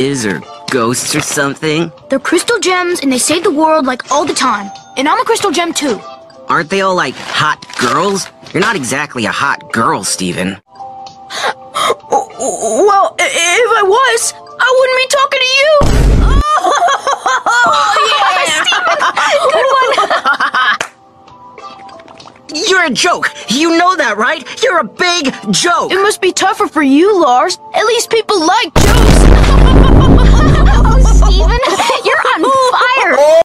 witches or ghosts or something? They're crystal gems and they save the world like all the time. And I'm a crystal gem too. Aren't they all like hot girls? You're not exactly a hot girl, Steven. Well, if I was, I wouldn't be talking to you. Oh, yeah! Steven, good one. You're a joke. You know that, right? You're a big joke. It must be tougher for you, Lars. At least people like jokes.